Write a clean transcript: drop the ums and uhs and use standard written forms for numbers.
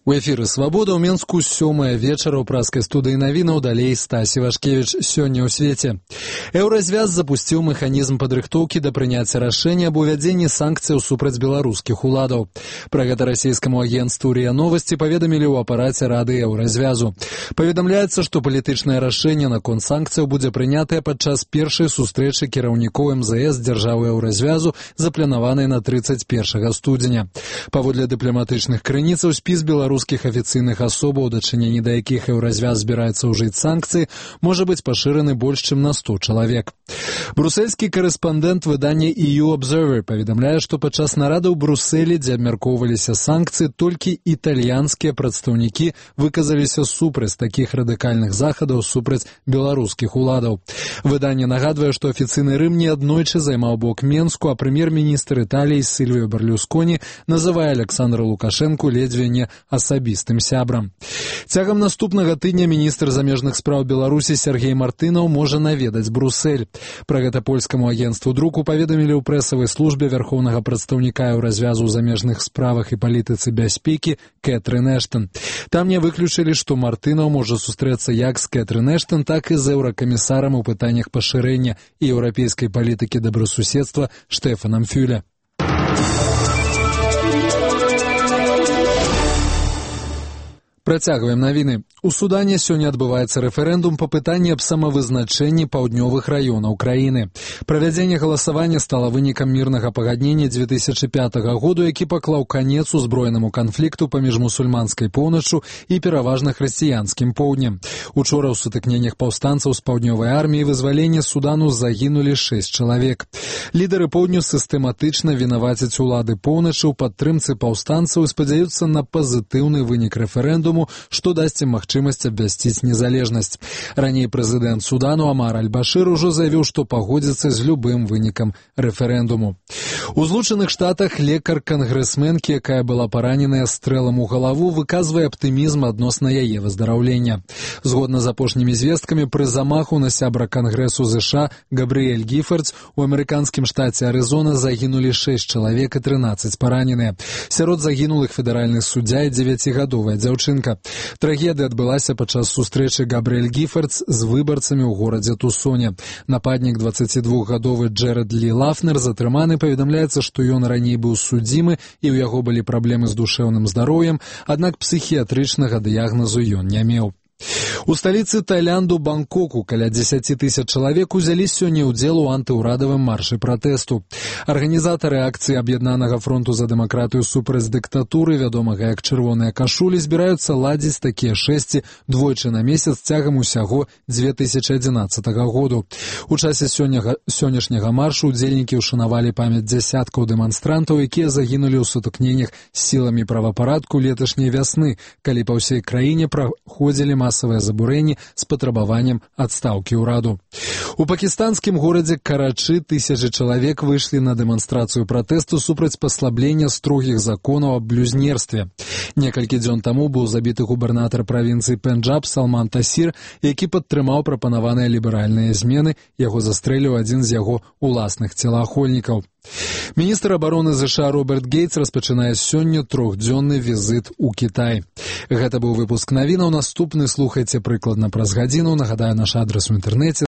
У эфіры «Свабода» ў Менску 7 вечара ў праскай студыі навінаў, далей Стась Івашкевіч. Сёння ў свеце. Еўразвяз запусціў механізм падрыхтоўкі да прыняцця рашэння аб увядзенні санкцыяў супраць беларускіх уладаў. Пра гэта расійскаму агенцтву РИА Новости паведамілі ў апараце Рады Еўразвязу. Паведамляецца, што палітычнае рашэнне наконт санкцыяў будзе прынятае падчас першай сустрэчы кіраўнікоў МЗС дзяржавы Еўразвязу, запланаванай на 31 студзеня. Паводле дыпламатычных крыніцаў, спіс беларускіх афіцыйных асобаў, дачыненні да якіх Еўразвяз збіраецца ўжыць санкцыі, можа быць пашыраны больш чым на 100 чалавек. Брусельскі карэспандэнт выдання EU Observer паведамляе, што падчас нарады ў Брусэлі, дзе абмяркоўваліся санкцыі, толькі італьянскія прадстаўнікі выказаліся супраць такіх радыкальных захадаў супраць беларускіх уладаў. Выданне нагадвае, што афіцыйны Рым неаднойчы займаў бок Менску, а прэм'ер-міністр Італіі Сільвіо Берлюсконі называе Александра Лукашэнку ледзьве не асабістым сябрам. Цягам наступнага тыдня міністр замежных спраў Беларусі Сергей Мартынаў можа наведаць Брусэль. Пра гэта польскаму агенцтву друку паведамілі ў прэсавай службе вярхоўнага прадстаўніка Еўразвязу ў замежных справах і палітыцы бяспекі Кэтрын Эштон. Там не выключылі, што Мартынаў можа сустрэцца як з Кэтрын Эштон, так і з еўракамісарам у пытаннях пашырэння і еўрапейскай палітыкі добрасуседства Штефанам Фюле. Працягваем навіны. У Судане сёння адбываецца рэферэндум па пытанні аб самавызначэнні паўднёвых раёнаў краіны. Правядзенне галасавання стала вынікам мірнага пагаднення 2005 году, які паклаў канец узброенаму канфлікту паміж мусульманскай поўначчу і пераважна хрысціянскім поўднем. Учора ў сутыкненнях паўстанцаў з паўднёвай арміі вызвалення Судану загінулі 6 чалавек. Лідары поўдню сістэматычна вінавацяць улады поўначы ў падтрымцы паўстанцаў і спадзяюцца на пазітыўны вынік рэферэндуму, што дасць ім магчымасць абвясціць незалежнасць. Раней прэзідэнт Судану Амар Аль-Башыр ужо заявіў, што пагодзіцца з любым вынікам рэферэндуму. У Злучаных Штатах лекар-кангрэсменкі, якая была параненая стрэлам у галаву, выказвае аптымізм адносна яе выздараўлення. Згодна з апошнімі звесткамі, пры замаху на сябра Кангрэсу ЗША Габрыэль Гіфардс у амерыканскім штаце Арызона загінулі 6 чалавек і 13 параненыя. Сярод загінулых федэральны суддзя і 9гадовая дзяўчынка. Трагедыя адбылася падчас сустрэчы Габрыэль Гіфардс з выбарцамі ў горадзе Тусоне. Нападнік 22гадовы Джэрэд Лі Лафнер затрыманы, паведамляецца, што ён раней быў судзімы і ў яго былі праблемы з душэўным здароўем, аднак псіхіятрычнага дыягназу ён не меў. У сталіцы Таіланду Бангкоку каля 10 000 чалавек узялі сёння ўдзел у антыўрадавым маршы пратэсту. Арганізатары акцыі Аб'яднанага фронту за дэмакратыю супраць дыктатуры, вядомага як чырвоныя кашулі, збіраюцца ладзіць такія шэсці двойчы на месяц цягам усяго 2011 году. У часе сённяшняга маршу ўдзельнікі ўшанавалі памяць дзясяткаў дэманстрантаў, якія загінулі ў сутыкненнях з сіламі правапарадку леташняй вясны, калі па ўсей краіне праходзілі масавыя забурэнні з патрабаваннем адстаўкі ўраду. У пакістанскім горадзе Карачы тысячы чалавек выйшлі на дэманстрацыю пратэсту супраць паслаблення строгіх законаў аб блюзнерстве. Некалькі дзён таму быў забіты губернатар правінцыі Пенджаб Салман Тасір, які падтрымаў прапанаваныя ліберальныя змены, яго застрэліў адзін з яго уласных целаахольнікаў. Міністр абароны ЗША Роберт Гейтс распачынае сёння 3-дзённы візіт у Кітай. Гэта быў выпуск навінаў. Наступны слухайце прыкладна праз гадзіну. Нагадаю, наш адрас у інтэрнэце